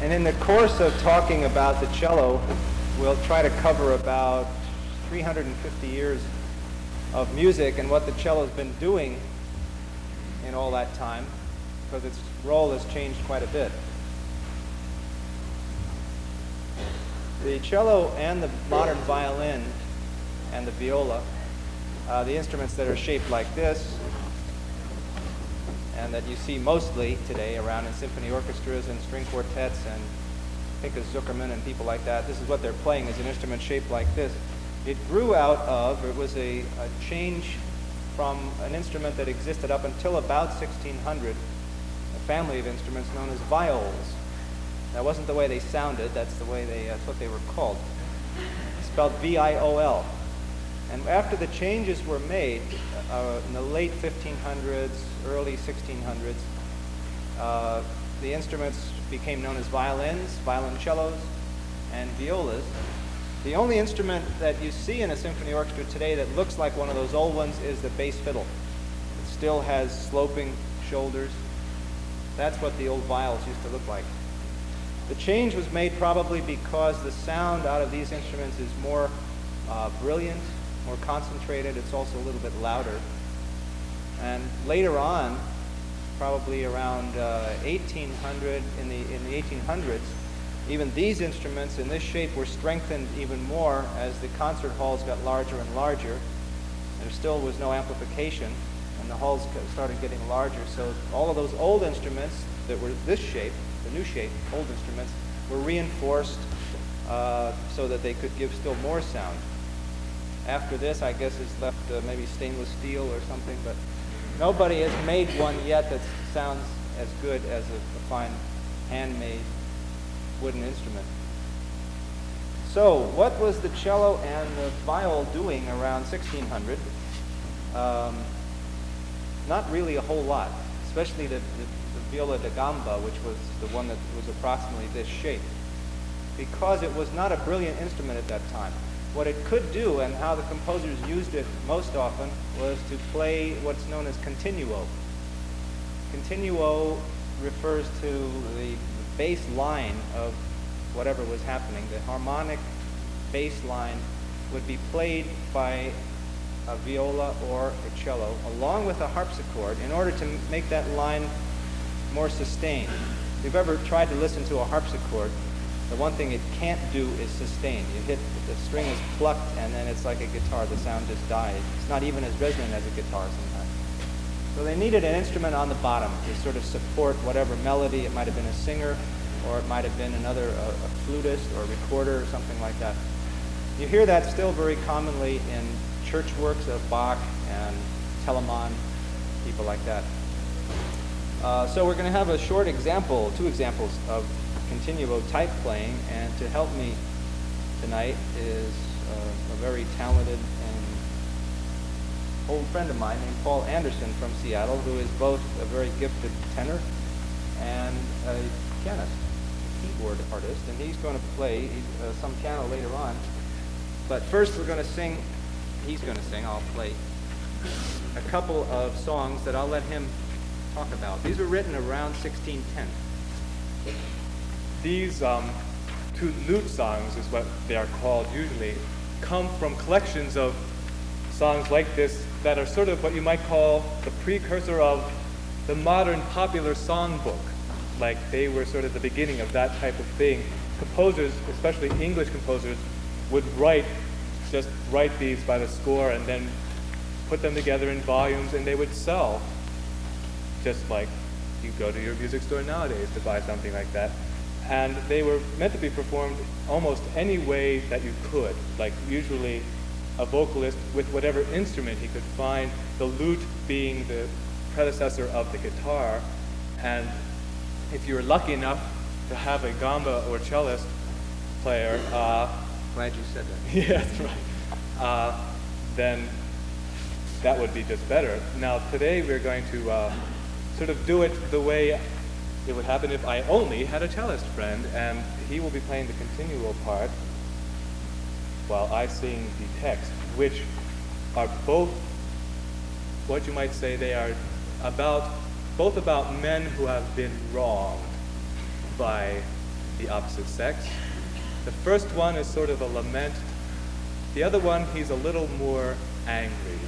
And in the course of talking about the cello, we'll try to cover about 350 years of music and what the cello's been doing in all that time, because its role has changed quite a bit. The cello and the modern violin and the viola, the instruments that are shaped like this, and that you see mostly today around in symphony orchestras and string quartets and Pinchas Zukerman and people like that. This is what they're playing, is an instrument shaped like this. It grew out of, it was a change from an instrument that existed up until about 1600, a family of instruments known as viols. That wasn't the way they sounded, that's what they were called. It's spelled V-I-O-L. And after the changes were made in the late 1500s, early 1600s, the instruments became known as violins, violoncellos, and violas. The only instrument that you see in a symphony orchestra today that looks like one of those old ones is the bass fiddle. It still has sloping shoulders. That's what the old viols used to look like. The change was made probably because the sound out of these instruments is more brilliant, more concentrated. It's also a little bit louder. And later on, probably around 1800, in the 1800s, even these instruments in this shape were strengthened even more as the concert halls got larger and larger. There still was no amplification, and the halls started getting larger. So all of those old instruments that were this shape, the new shape, old instruments, were reinforced so that they could give still more sound. After this, I guess, is left maybe stainless steel or something, but nobody has made one yet that sounds as good as a fine handmade wooden instrument. So, what was the cello and the viol doing around 1600? Not really a whole lot, especially the viola da gamba, which was the one that was approximately this shape, because it was not a brilliant instrument at that time. What it could do, and how the composers used it most often, was to play what's known as continuo. Continuo refers to the bass line of whatever was happening. The harmonic bass line would be played by a viola or a cello, along with a harpsichord, in order to make that line more sustained. If you've ever tried to listen to a harpsichord, the one thing it can't do is sustain. You hit, the string is plucked, and then it's like a guitar. The sound just dies. It's not even as resonant as a guitar sometimes. So they needed an instrument on the bottom to sort of support whatever melody. It might have been a singer, or it might have been another, a flutist or a recorder or something like that. You hear that still very commonly in church works of Bach and Telemann, people like that. So we're going to have a short example, two examples of continuo type playing, and to help me tonight is a very talented and old friend of mine named Paul Anderson from Seattle, who is both a very gifted tenor and a pianist, a keyboard artist, and he's going to play some piano later on. But first we're going to sing, he's going to sing, I'll play a couple of songs that I'll let him talk about. These were written around 1610. These two lute songs, is what they are called usually, come from collections of songs like this that are sort of what you might call the precursor of the modern popular songbook. Like they were sort of the beginning of that type of thing. Composers, especially English composers, would write these by the score and then put them together in volumes, and they would sell, just like you go to your music store nowadays to buy something like that. And they were meant to be performed almost any way that you could, like usually a vocalist with whatever instrument he could find, the lute being the predecessor of the guitar. And if you were lucky enough to have a gamba or cellist player, Glad you said that. yeah, that's right, then that would be just better. Now today we're going to sort of do it the way it would happen if I only had a cellist friend, and he will be playing the continuo part while I sing the text, which are both what you might say they are both about men who have been wronged by the opposite sex. The first one is sort of a lament. The other one, he's a little more angry.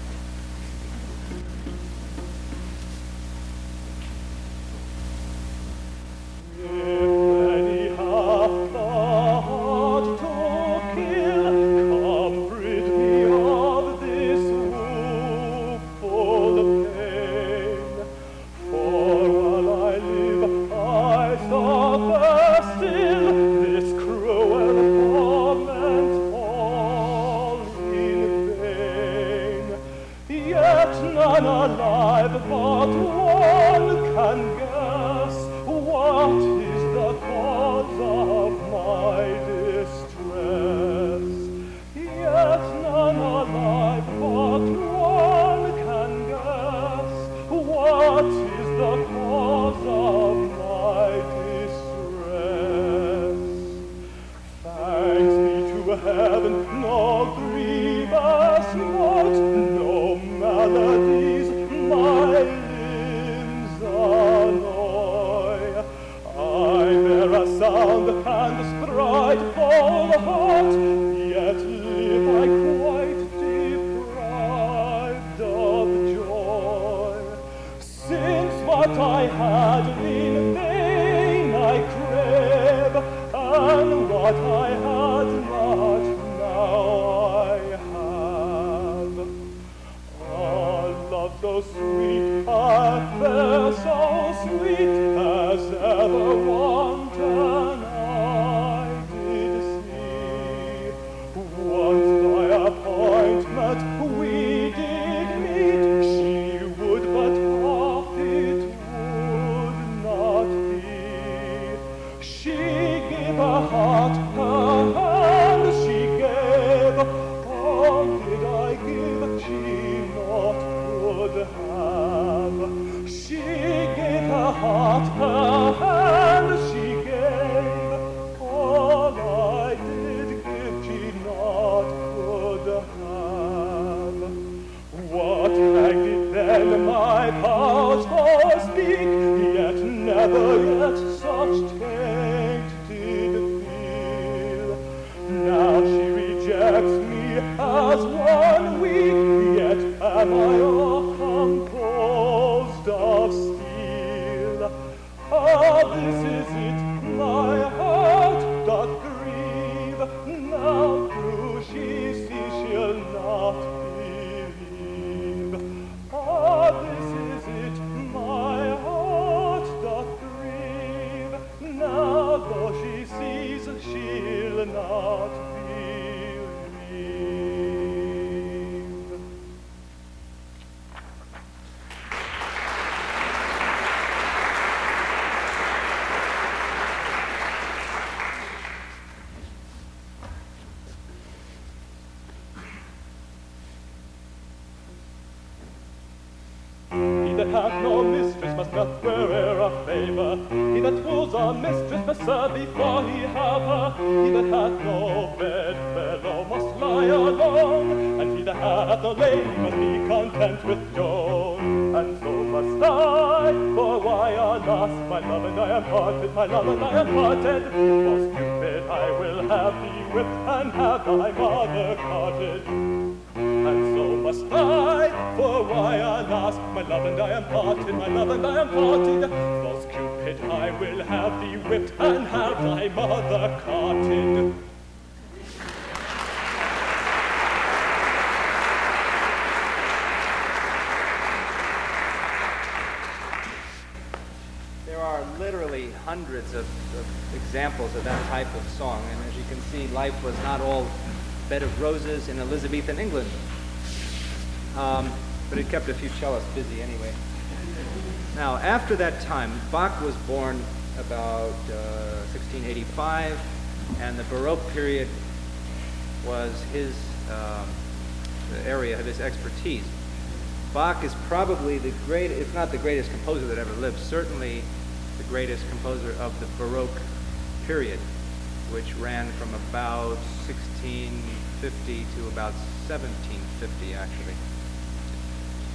Hath no mistress must not wear a favour. He that wooes a mistress must serve before he have her. He that hath no bedfellow must lie alone, and he that hath no lady must be content with Joan. And so must I, for why, alas, my love and I am parted, my love and I am parted. False Cupid, I will have thee whipped and have thy mother carted. And so must I, for why, alas, my love and I am parted, my love and I am parted. False Cupid, I will have thee whipped and have thy mother carted. There are literally hundreds of examples of that type of song, and as you can see, life was not all bed of roses in Elizabethan England. But it kept a few cellists busy anyway. Now, after that time, Bach was born about 1685, and the Baroque period was his the area of his expertise. Bach is probably the greatest, if not the greatest composer that ever lived, certainly the greatest composer of the Baroque period, which ran from about 1650 to about 1750, actually.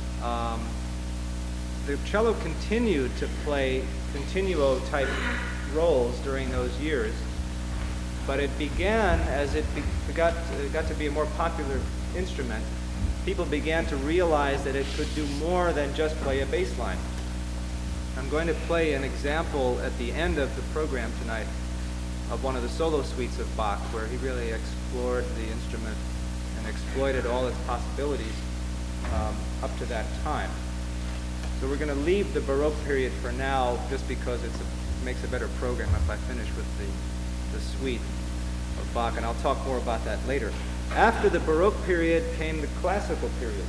The cello continued to play continuo type roles during those years. But it began as it got to be a more popular instrument. People began to realize that it could do more than just play a bass line. I'm going to play an example at the end of the program tonight of one of the solo suites of Bach, where he really explored the instrument and exploited all its possibilities up to that time. So we're going to leave the Baroque period for now, just because it makes a better program if I finish with the suite of Bach, and I'll talk more about that later. After the Baroque period came the Classical period,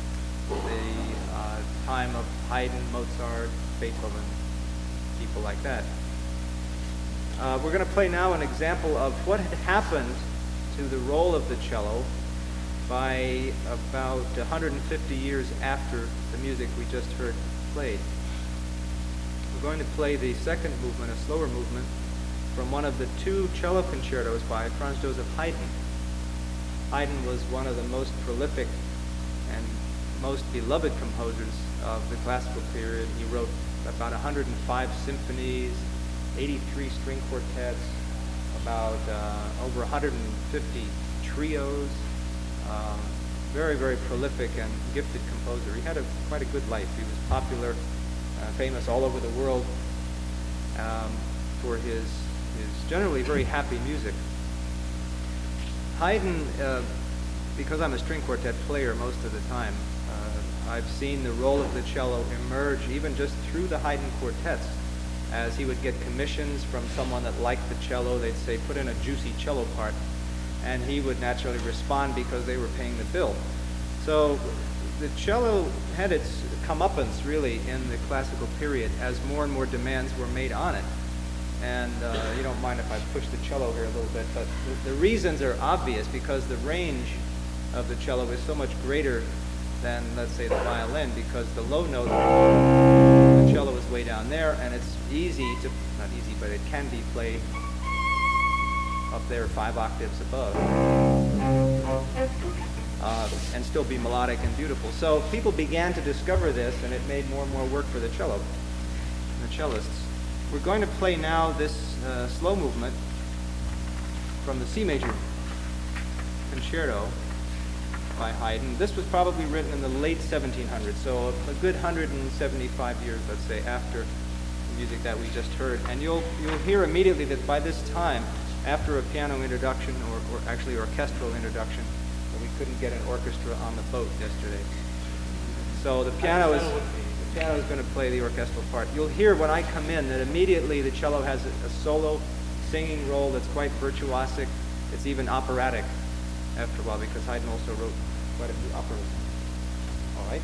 the time of Haydn, Mozart, Beethoven, people like that. We're going to play now an example of what had happened to the role of the cello by about 150 years after the music we just heard played. We're going to play the second movement, a slower movement, from one of the two cello concertos by Franz Joseph Haydn. Haydn was one of the most prolific and most beloved composers of the classical period. He wrote about 105 symphonies, 83 string quartets, about over 150 trios. Very, very prolific and gifted composer. He had quite a good life. He was popular, famous all over the world for his generally very happy music. Haydn, because I'm a string quartet player most of the time, I've seen the role of the cello emerge even just through the Haydn quartets, as he would get commissions from someone that liked the cello. They'd say, put in a juicy cello part, and he would naturally respond because they were paying the bill. So the cello had its comeuppance really in the classical period as more and more demands were made on it. And you don't mind if I push the cello here a little bit, but the reasons are obvious, because the range of the cello is so much greater than, let's say, the violin, because the low note, the cello is way down there, and it's easy to, not easy, but it can be played up there 5 octaves above, and still be melodic and beautiful. So people began to discover this, and it made more and more work for the cello and the cellists. We're going to play now this slow movement from the C major concerto by Haydn. This was probably written in the late 1700s, so a good 175 years, let's say, after the music that we just heard. And you'll hear immediately that by this time, after a piano introduction, or actually orchestral introduction, we couldn't get an orchestra on the boat yesterday. So the piano is going to play the orchestral part. You'll hear when I come in that immediately the cello has a solo singing role that's quite virtuosic. It's even operatic after a while, because Haydn also wrote quite a few operas. All right?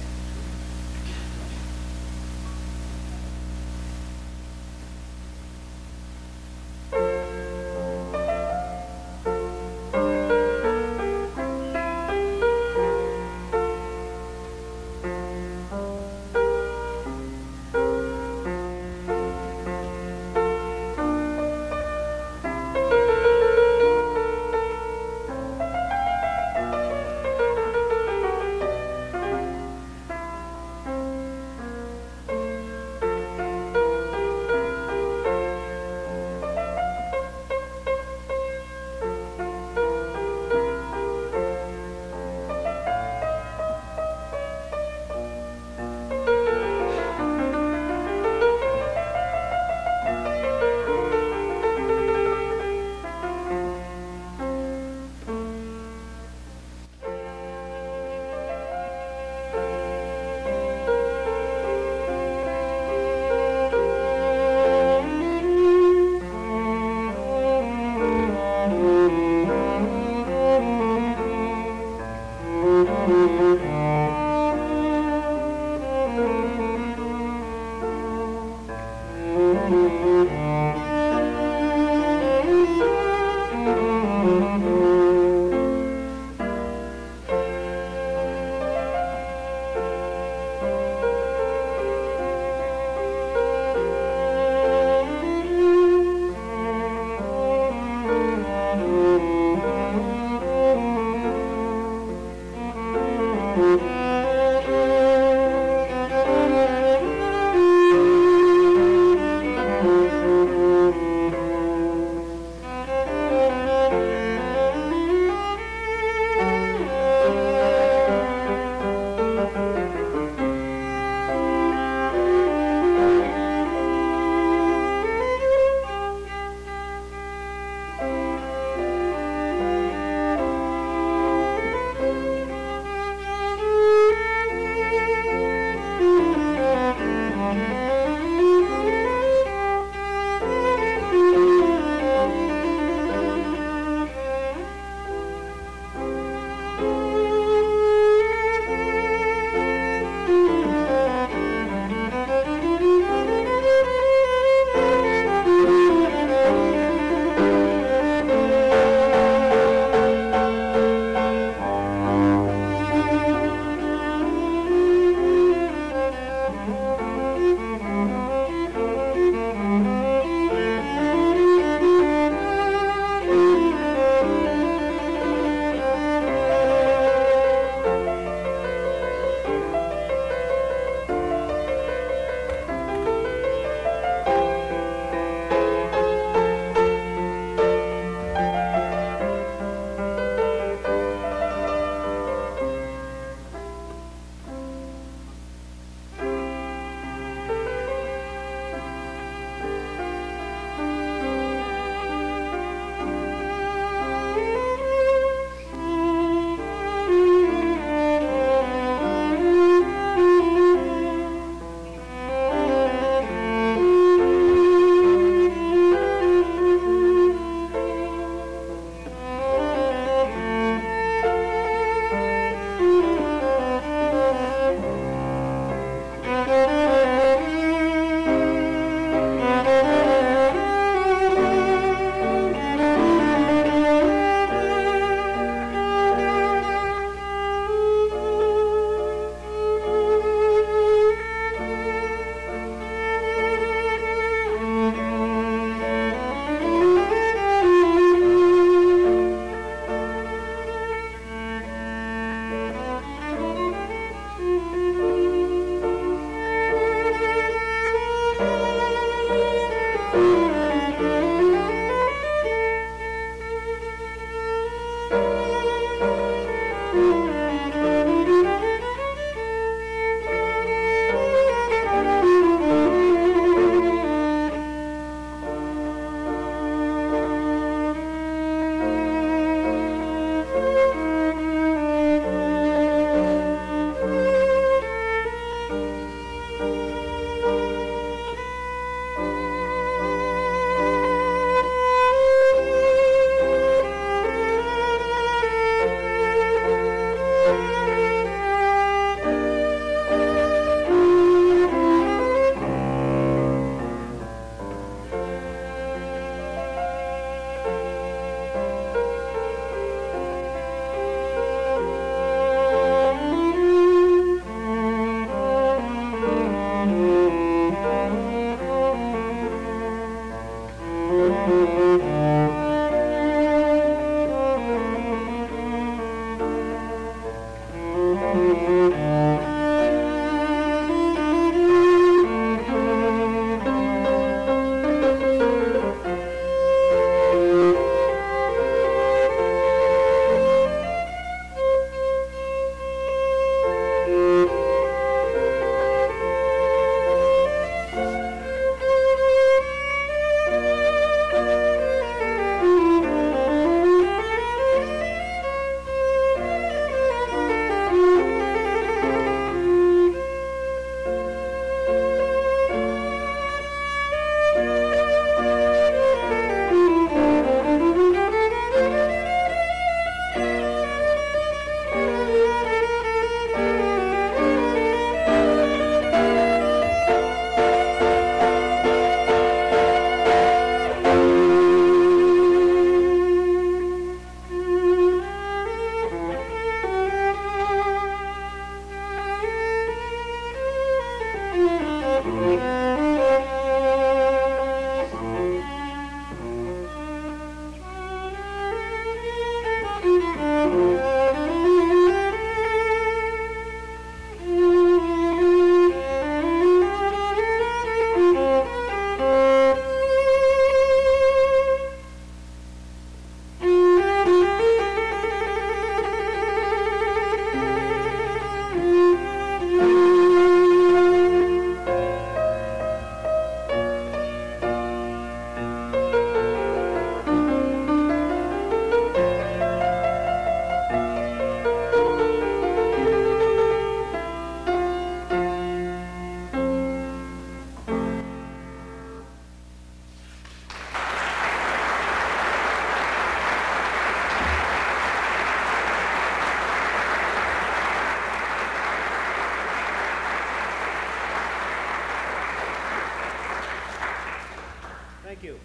Thank you.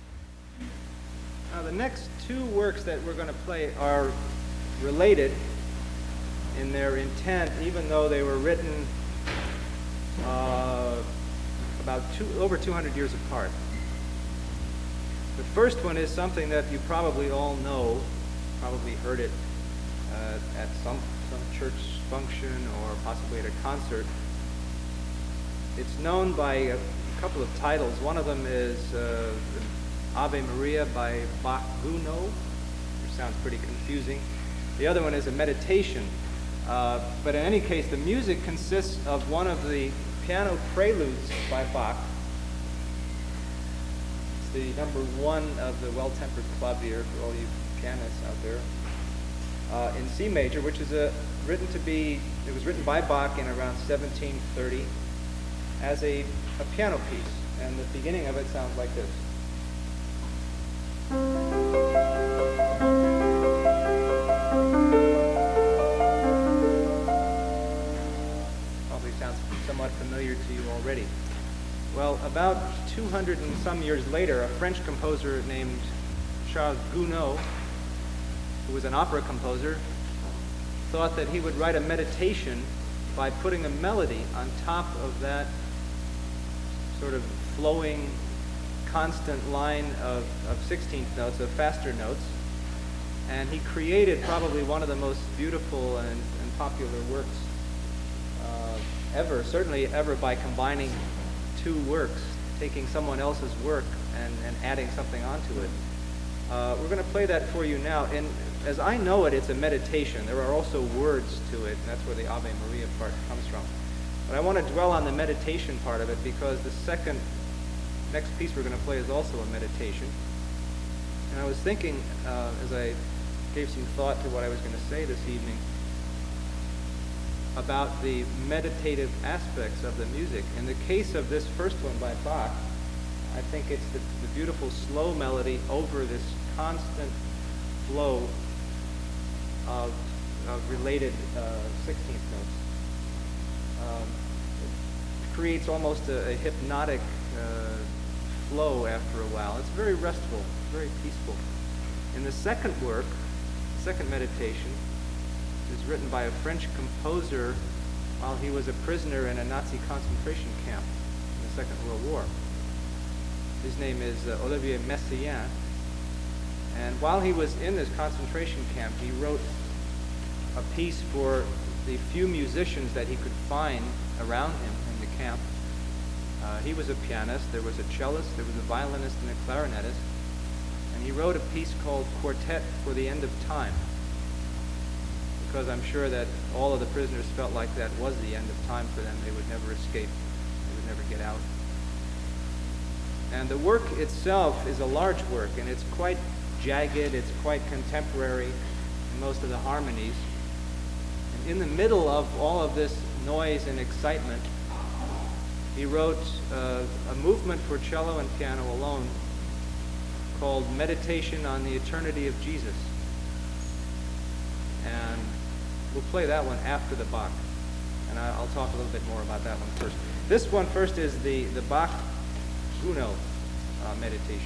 Now, the next two works that we're going to play are related in their intent, even though they were written about over 200 years apart. The first one is something that you probably all know, probably heard it at some church function or possibly at a concert. It's known by a couple of titles. One of them is Ave Maria by Bach Gounod, which sounds pretty confusing. The other one is a meditation. But in any case, the music consists of one of the piano preludes by Bach. It's the number one of the Well-Tempered Clavier for all you pianists out there, in C major, which is it was written by Bach in around 1730 as a piano piece. And the beginning of it sounds like this. Somewhat familiar to you already. Well, about 200 and some years later, a French composer named Charles Gounod, who was an opera composer, thought that he would write a meditation by putting a melody on top of that sort of flowing, constant line of 16th notes, of faster notes. And he created probably one of the most beautiful and popular works ever, certainly ever, by combining two works, taking someone else's work and adding something onto it. We're going to play that for you now. And as I know it, it's a meditation. There are also words to it, and that's where the Ave Maria part comes from. But I want to dwell on the meditation part of it because the next piece we're going to play is also a meditation. And I was thinking, as I gave some thought to what I was going to say this evening, about the meditative aspects of the music. In the case of this first one by Bach, I think it's the beautiful slow melody over this constant flow of related 16th notes. It creates almost a hypnotic flow after a while. It's very restful, very peaceful. In the second work, second meditation, is written by a French composer while he was a prisoner in a Nazi concentration camp in the Second World War. His name is Olivier Messiaen, And while he was in this concentration camp, he wrote a piece for the few musicians that he could find around him in the camp. He was a pianist, there was a cellist, there was a violinist and a clarinetist, and he wrote a piece called Quartet for the End of Time, because I'm sure that all of the prisoners felt like that was the end of time for them. They would never escape, they would never get out. And the work itself is a large work, and it's quite jagged, it's quite contemporary in most of the harmonies. And in the middle of all of this noise and excitement, he wrote a movement for cello and piano alone called Meditation on the Eternity of Jesus. And we'll play that one after the Bach. And I'll talk a little bit more about that one first. This one first is the Bach Uno meditation.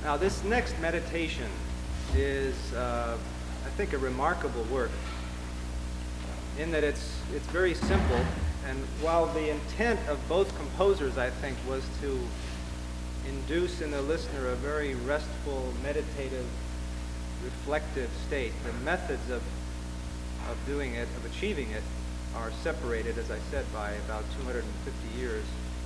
Now, this next meditation is, I think, a remarkable work in that it's very simple. And while the intent of both composers, I think, was to induce in the listener a very restful, meditative, reflective state, the methods of doing it, of achieving it, are separated, as I said, by about 250 years.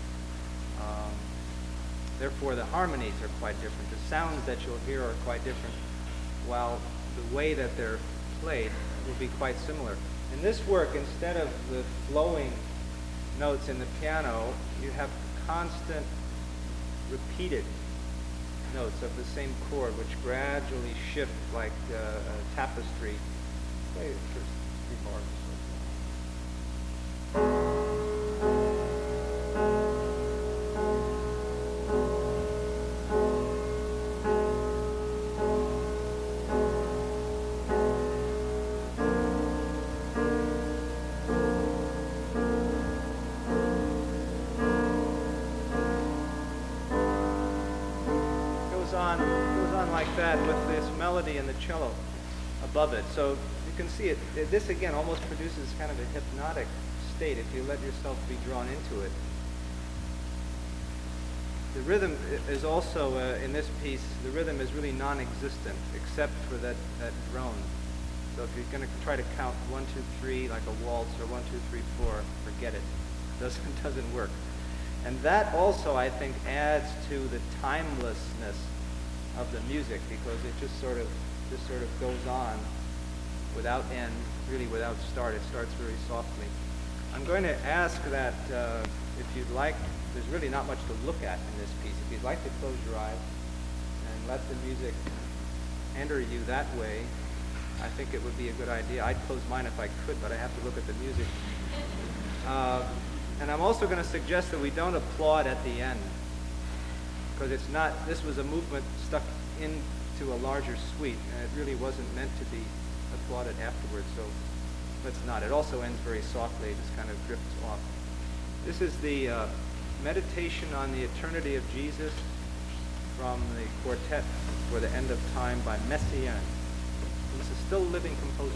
Therefore, the harmonies are quite different. The sounds that you'll hear are quite different, while the way that they're played will be quite similar. In this work, instead of the flowing notes in the piano, you have constant, repeated notes of the same chord, which gradually shift like a tapestry. Play it for 3 bars. Goes on like that with this melody and the cello above it. So you can see it. This again almost produces kind of a hypnotic state if you let yourself be drawn into it. The rhythm is also in this piece. The rhythm is really non-existent except for that drone. So if you're going to try to count 1, 2, 3 like a waltz or 1, 2, 3, 4, forget it. Doesn't work. And that also, I think, adds to the timelessness of the music, because it just sort of goes on without end, really without start. It starts very softly. I'm going to ask that if you'd like, there's really not much to look at in this piece. If you'd like to close your eyes and let the music enter you that way, I think it would be a good idea. I'd close mine if I could, but I have to look at the music. And I'm also going to suggest that we don't applaud at the end, because this was a movement stuck into a larger suite, and it really wasn't meant to be applauded afterwards, so let's not. It also ends very softly, it just kind of drifts off. This is the Meditation on the Eternity of Jesus from the Quartet for the End of Time by Messiaen. This is still a living composer.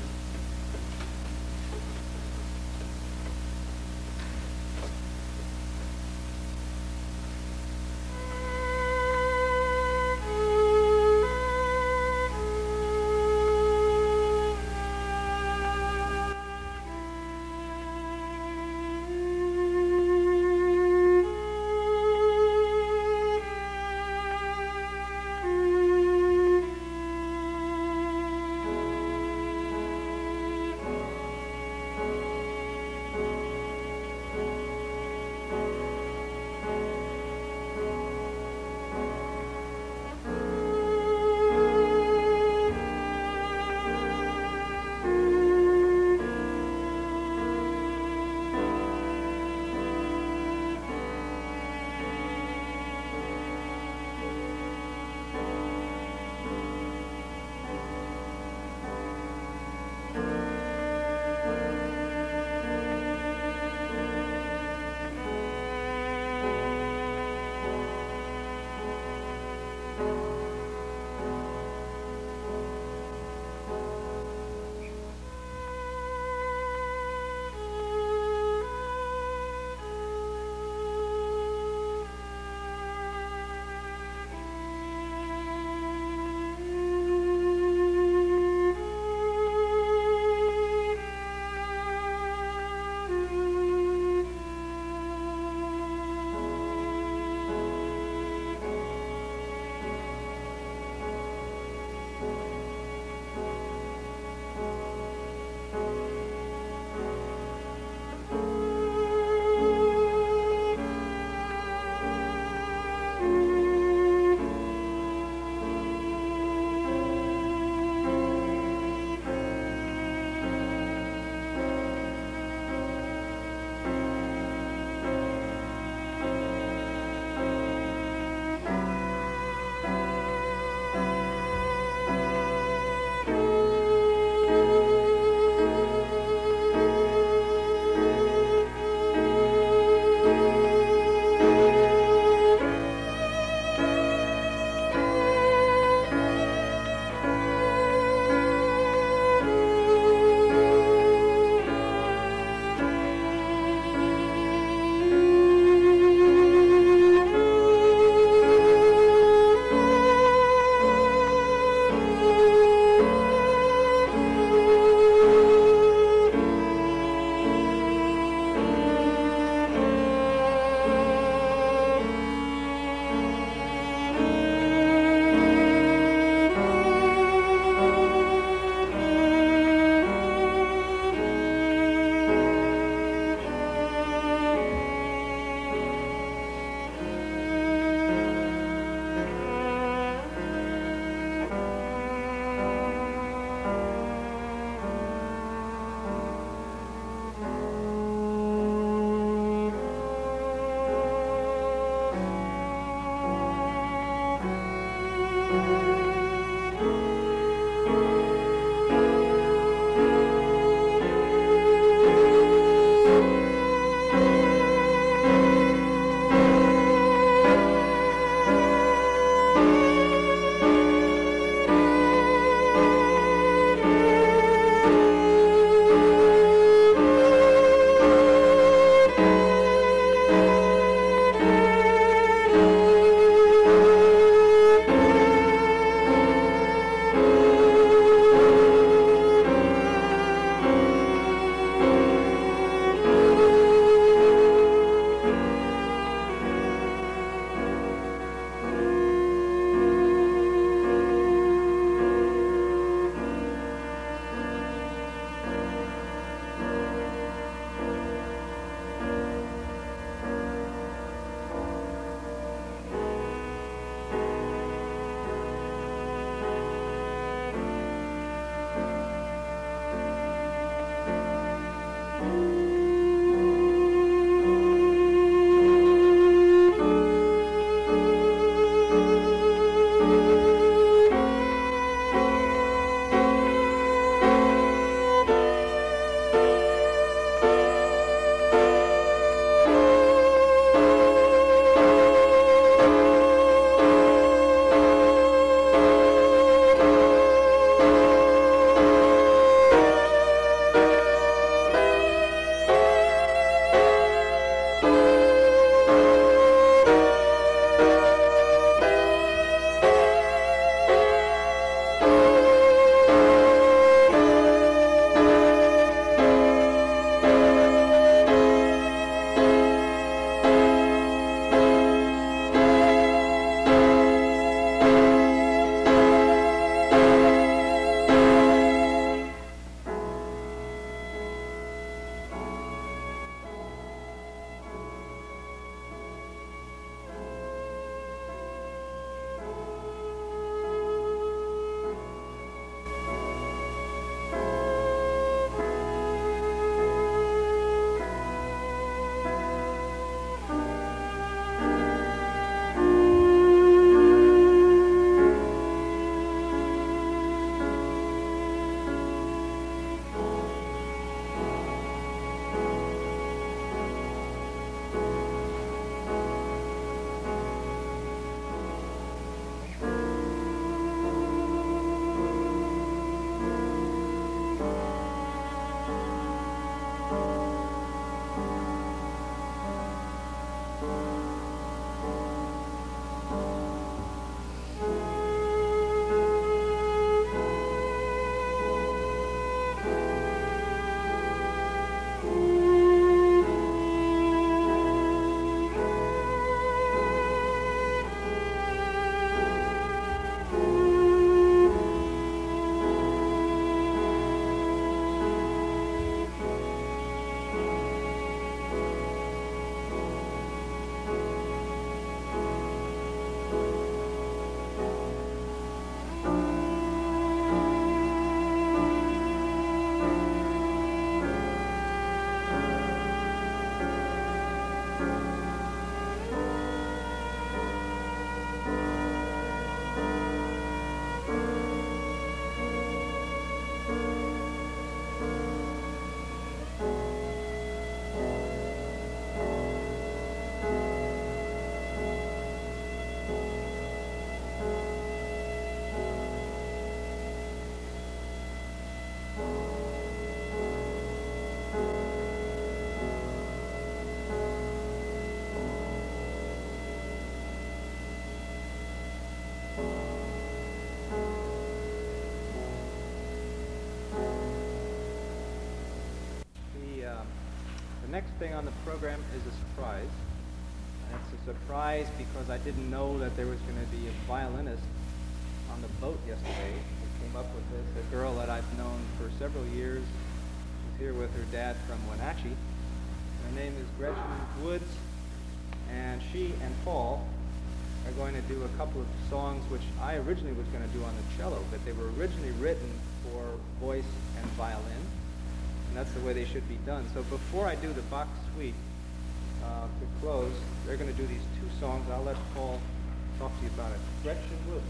next thing on the program is a surprise. And it's a surprise because I didn't know that there was going to be a violinist on the boat yesterday. We came up with this, a girl that I've known for several years. She's here with her dad from Wenatchee. Her name is Gretchen Woods, and she and Paul are going to do a couple of songs which I originally was going to do on the cello, but they were originally written for voice and violin, and that's the way they should be done. So before I do the Bach Suite, to close, they're going to do these two songs. I'll let Paul talk to you about it. Gretchen Woods.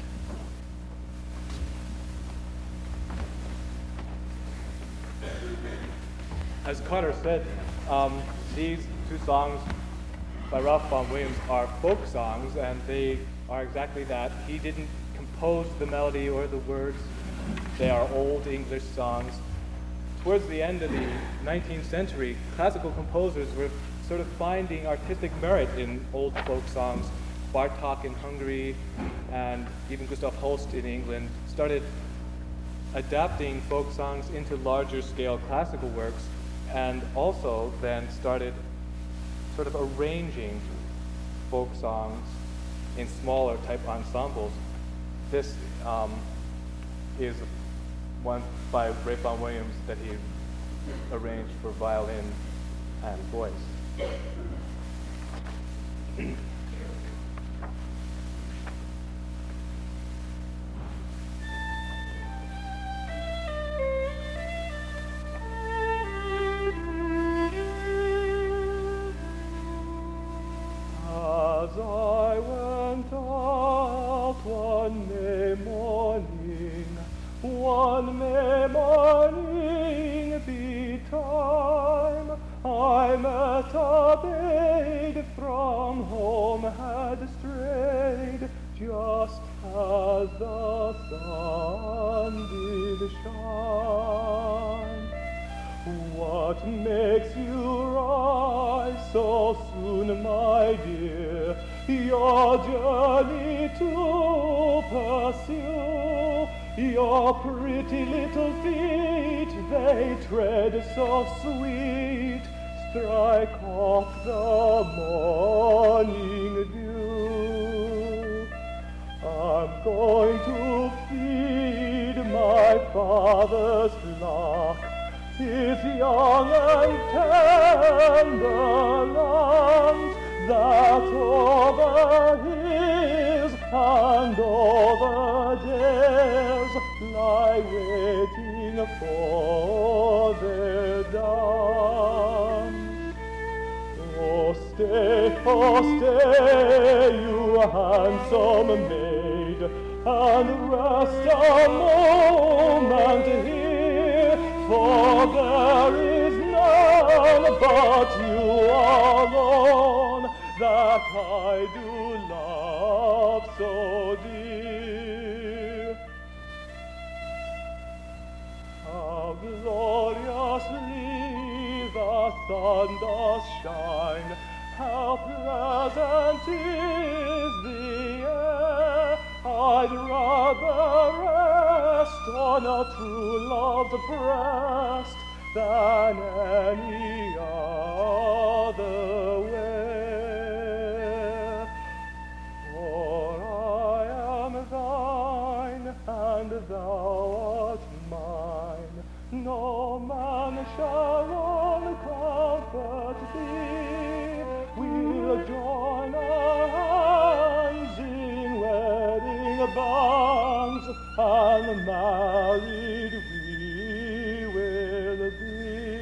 As Carter said, these two songs by Ralph Vaughan Williams are folk songs, and they are exactly that. He didn't compose the melody or the words. They are old English songs. Towards the end of the 19th century, classical composers were sort of finding artistic merit in old folk songs. Bartók in Hungary and even Gustav Holst in England started adapting folk songs into larger scale classical works, and also then started sort of arranging folk songs in smaller type ensembles. This is one by Ralph Vaughan Williams that he arranged for violin and voice. As I went out one May morning betime, I met a maid from home had strayed, just as the sun did shine. What makes you rise so soon, my dear, your journey to pursue? Your pretty little feet, they tread so sweet, strike off the morning dew. I'm going to feed my father's flock, his young and tender lambs, that over hills and over dales lie waiting for their dams. Oh stay, you handsome maid, and rest a moment here, for there is none but you alone that I do love so dear. How gloriously the sun does shine, how pleasant is the air. I'd rather rest on a true love's breast than any other way. For I am thine, and thou art mine. No man shall uncomfort thee. We'll join our hands in wedding bands, and married we will be.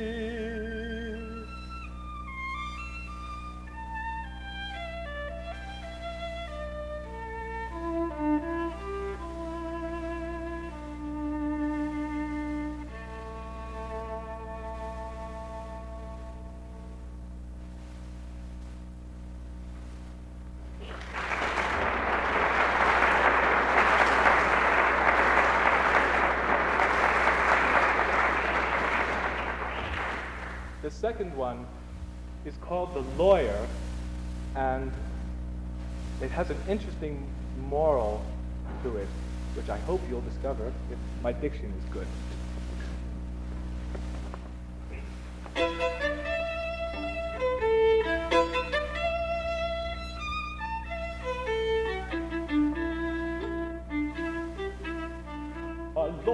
The second one is called The Lawyer, and it has an interesting moral to it, which I hope you'll discover if my diction is good.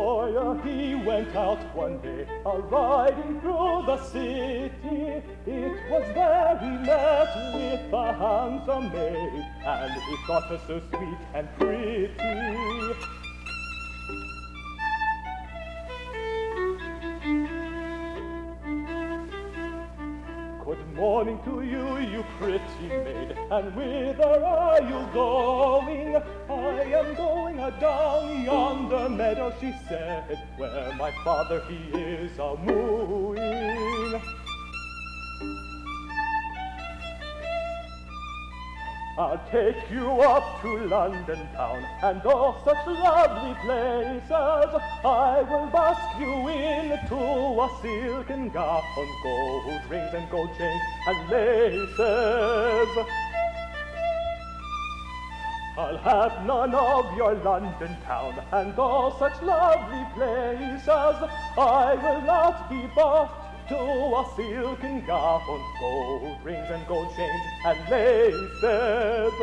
boy, he went out one day, riding through the city. It was there he met with a handsome maid, and he thought her so sweet and pretty. Good morning to you, you pretty maid, and whither are you going? I am going down yonder meadow, she said, where my father he is a-mooing. I'll take you up to London town and all such lovely places. I will busk you into a silken gown, gold rings and gold chains and laces. I'll have none of your London town and all such lovely places. I will not be busked to a silken gown, gold rings and gold chains and laces.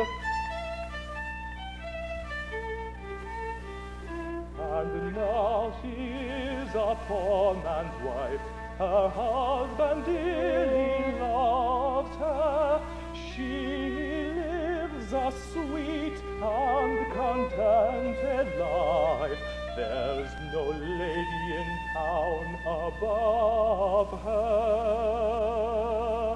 And now she is a poor man's wife, her husband dearly loves her. She lives a sweet and contented life. There's no lady in town above her.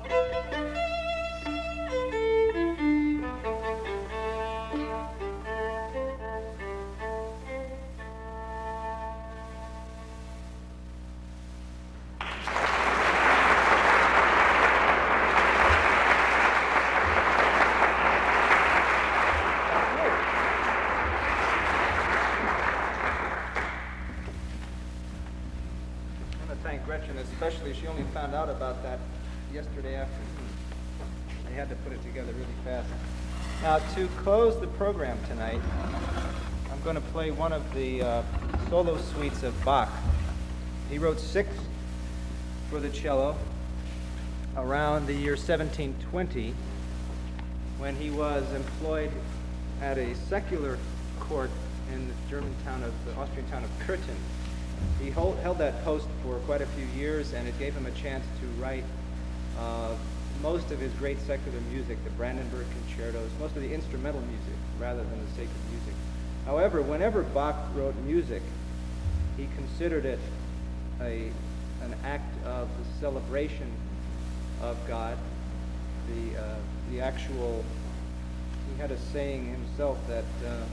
Gretchen especially, she only found out about that yesterday afternoon. They had to put it together really fast. Now, to close the program tonight, I'm going to play one of the solo suites of Bach. He wrote 6 for the cello around the year 1720 when he was employed at a secular court in the the Austrian town of Köthen. He held that post for quite a few years, and it gave him a chance to write most of his great secular music, the Brandenburg concertos, most of the instrumental music rather than the sacred music. However, whenever Bach wrote music, he considered it an act of the celebration of God. The actual, he had a saying himself that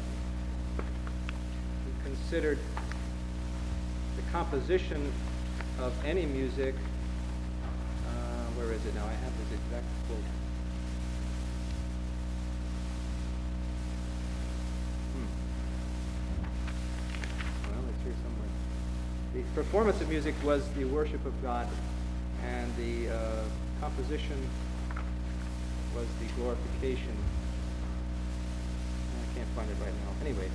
he considered the composition of any music, where is it now? I have his exact quote. Well, it's here somewhere. The performance of music was the worship of God, and the composition was the glorification. I can't find it right now. Anyway,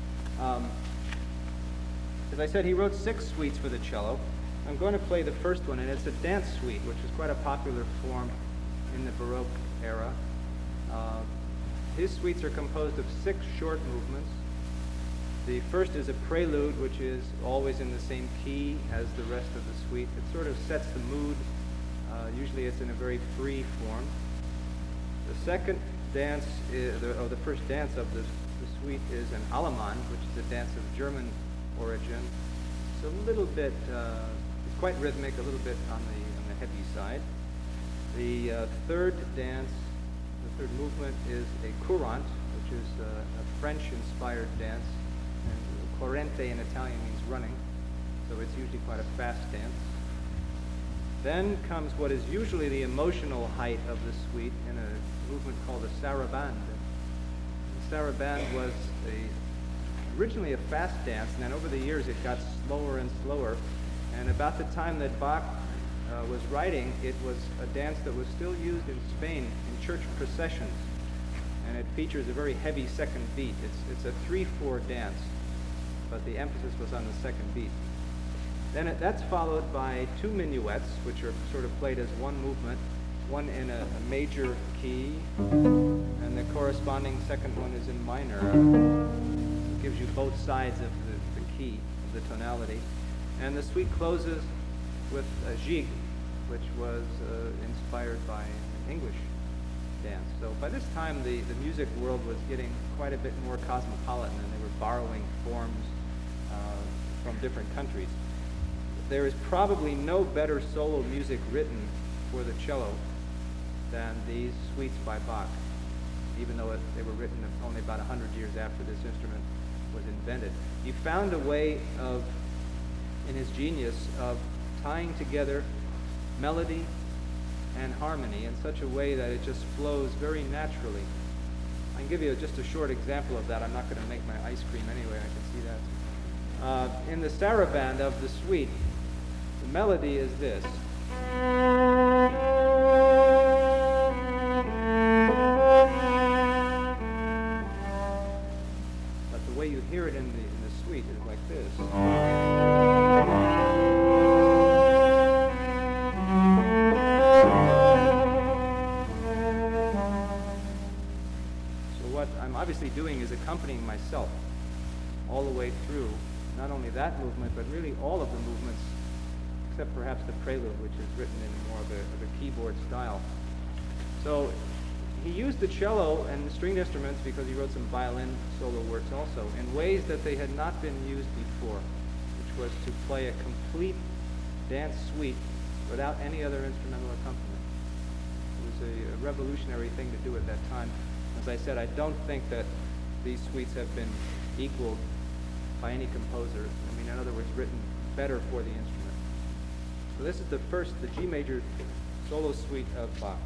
as I said, he wrote 6 suites for the cello. I'm going to play the first one, and it's a dance suite, which is quite a popular form in the Baroque era. His suites are composed of 6 short movements. The first is a prelude, which is always in the same key as the rest of the suite. It sort of sets the mood. Usually it's in a very free form. The second dance, the first dance of the suite is an Allemande, which is a dance of German origin. It's a little bit, it's quite rhythmic, a little bit on the heavy side. The third dance, the third movement is a courante, which is a French-inspired dance. And corrente in Italian means running, so it's usually quite a fast dance. Then comes what is usually the emotional height of the suite in a movement called a sarabande. The sarabande was originally a fast dance, and then over the years it got slower and slower. And about the time that Bach was writing, it was a dance that was still used in Spain in church processions, and it features a very heavy second beat. It's a 3/4 dance, but the emphasis was on the second beat. Then that's followed by 2 minuets, which are sort of played as one movement, one in a major key, and the corresponding second one is in minor. It gives you both sides of the key, of the tonality. And the suite closes with a jig, which was inspired by an English dance. So by this time, the music world was getting quite a bit more cosmopolitan, and they were borrowing forms from different countries. There is probably no better solo music written for the cello than these suites by Bach, even though they were written only about 100 years after this instrument was invented. He found a way of, in his genius, of tying together melody and harmony in such a way that it just flows very naturally. I can give you just a short example of that. I'm not going to make my ice cream anyway, I can see that. In the saraband of the suite, the melody is this. But the way you hear it in the suite is like this. So what I'm obviously doing is accompanying myself all the way through, not only that movement, but really all of the movements, except perhaps the prelude, which is written in more of a keyboard style. So he used the cello and the stringed instruments, because he wrote some violin solo works also, in ways that they had not been used before, which was to play a complete dance suite without any other instrumental accompaniment. It was a revolutionary thing to do at that time. As I said, I don't think that these suites have been equaled by any composer. I mean, in other words, written better for the instrument. So this is the G major solo suite of Bach.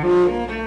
Thank you.